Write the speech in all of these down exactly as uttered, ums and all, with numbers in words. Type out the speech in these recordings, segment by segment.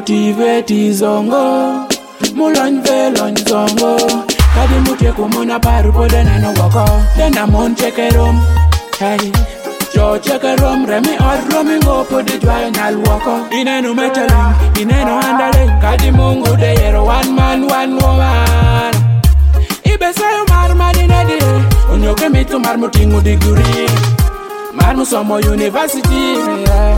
motivate zongo mulon velon zongo kadi mutie kumona paru poda na no wako then I'm on check it room hey jo check it room remi or romi go podi jwa na wako ineno metalin ineno andale kadi mungu de yero one man one woman ibe sayo mar madina de onyoke mitu mar mutingu degree mar musomo university yeah.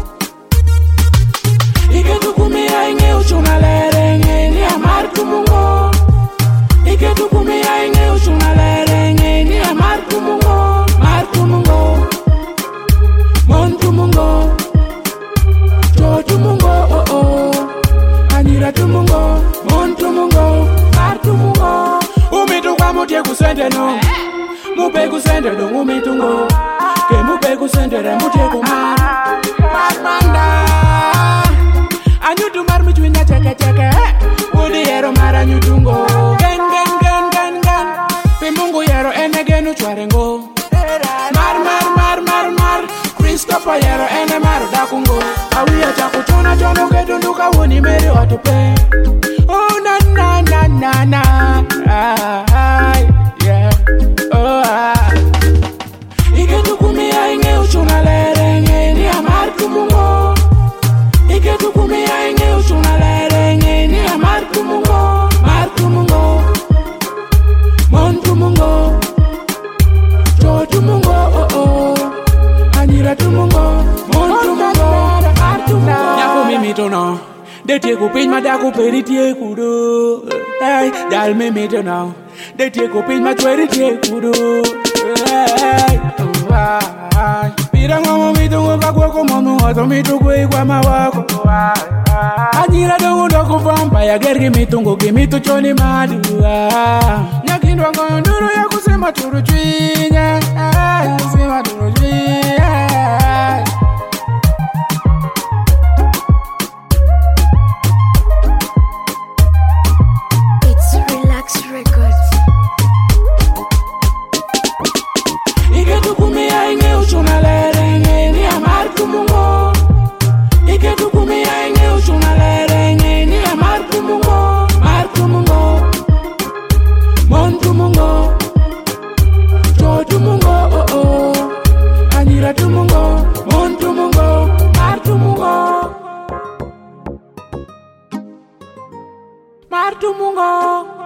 Ike tukumia inge uchuna lere nge ni amar kumungo Ike tukumia inge uchuna lere nge ni amar kumungo Mar kumungo Mon kumungo Jo kumungo oh oh Anira kumungo Mon kumungo Mar kumungo Umitu kwa mutie kusende no Mupe kusende do umitu ngo Ke mupe kusende re mutie kumar Mar manda Anyutu mar mi chwinya cheke cheke Udi yero mar anyutu ngo Gen gen gen gen gen Pimungu yero ene genu chware ngo Mar mar mar mar mar Christopher yero ene mar dakungo Awiya chaku chona chono gedu nuka wuni meri otupe Oh na na na na na ah, yeah. Oh ah Ike tukumia inge uchuna lere nge ni amar kumungo Ike tukumia inge uchuna lere nge ni amar kumungo Mar kumungo Mon kumungo Jo kumungo oh oh Anira kumungo Mon kumungo Mar kumungo Nyako mimi tono Detie kupin madaku peritie kudo Hey Dal mimi tono Detie kupin matweritie kudo Hey Oh ah Mira ngomo mitungo kakwako momu Oto mitungo igwa mawako Anyira dongo doko vampire Gergi mitungo gimitu choni madu Nyakindwa ngonduru ya kusema turu chwinya Kusema turu chwinya It's Relax Records. Ike tukumia inge uchuna lere nge ni amar kumungo Ike tukumia inge uchuna lere nge ni amar kumungo Mar kumungo Mon kumungo Jo kumungo oh oh Anira kumungo Mon kumungo Mar kumungo Mar kumungo